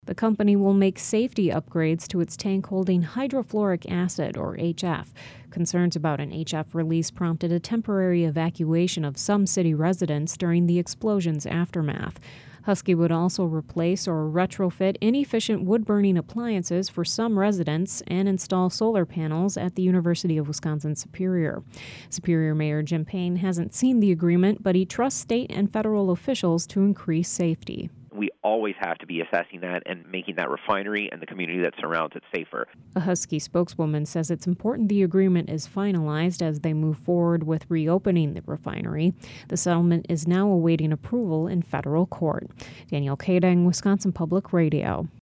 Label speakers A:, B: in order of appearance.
A: The company will make safety upgrades to its tank holding hydrofluoric acid, or HF. Concerns about an HF release prompted a temporary evacuation of some city residents during the explosion's aftermath. Husky would also replace or retrofit inefficient wood-burning appliances for some residents and install solar panels at the University of Wisconsin-Superior. Superior Mayor Jim Payne hasn't seen the agreement, but he trusts state and federal officials to increase safety.
B: We always have to be assessing that and making that refinery and the community that surrounds it safer.
A: A Husky spokeswoman says it's important the agreement is finalized as they move forward with reopening the refinery. The settlement is now awaiting approval in federal court. Danielle Kading, Wisconsin Public Radio.